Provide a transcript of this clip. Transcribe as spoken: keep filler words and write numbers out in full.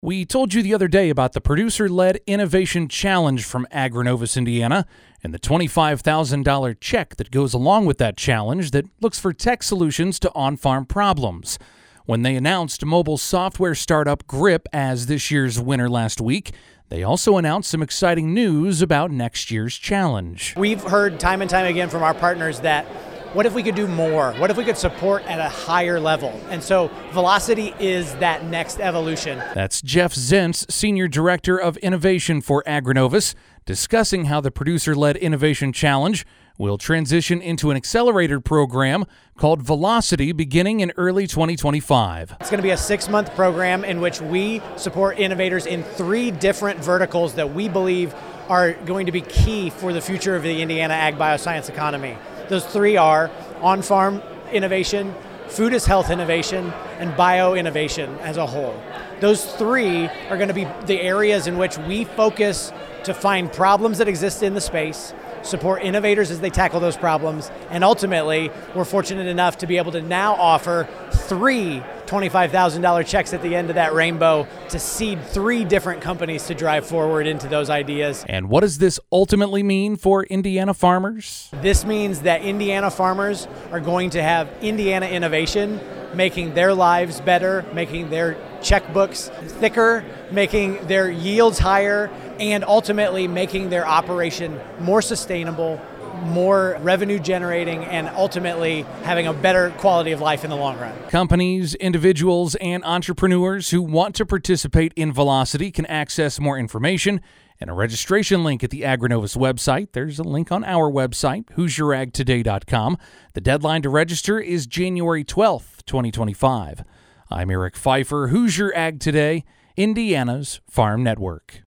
We told you the other day about the producer-led Innovation Challenge from Agrinovus, Indiana, and the twenty-five thousand dollars check that goes along with that challenge that looks for tech solutions to on-farm problems. When they announced mobile software startup Grip as this year's winner last week, they also announced some exciting news about next year's challenge. We've heard time and time again from our partners that what if we could do more? What if we could support at a higher level? And so Velocity is that next evolution. That's Jeff Zentz, Senior Director of Innovation for Agrinovus, discussing how the producer-led Innovation Challenge will transition into an accelerator program called Velocity beginning in early twenty twenty-five. It's going to be a six-month program in which we support innovators in three different verticals that we believe are going to be key for the future of the Indiana ag bioscience economy. Those three are on-farm innovation, food as health innovation, and bio-innovation as a whole. Those three are going to be the areas in which we focus to find problems that exist in the space, support innovators as they tackle those problems, and ultimately, we're fortunate enough to be able to now offer three twenty-five thousand dollars checks at the end of that rainbow to seed three different companies to drive forward into those ideas. And what does this ultimately mean for Indiana farmers? This means that Indiana farmers are going to have Indiana innovation, making their lives better, making their checkbooks thicker, making their yields higher, and ultimately making their operation more sustainable, more revenue generating, and ultimately having a better quality of life in the long run. Companies, individuals, and entrepreneurs who want to participate in Velocity can access more information and a registration link at the Agrinovus website. There's a link on our website, hoosier ag today dot com. The deadline to register is January twelfth, twenty twenty-five. I'm Eric Pfeiffer, Hoosier Ag Today, Indiana's Farm Network.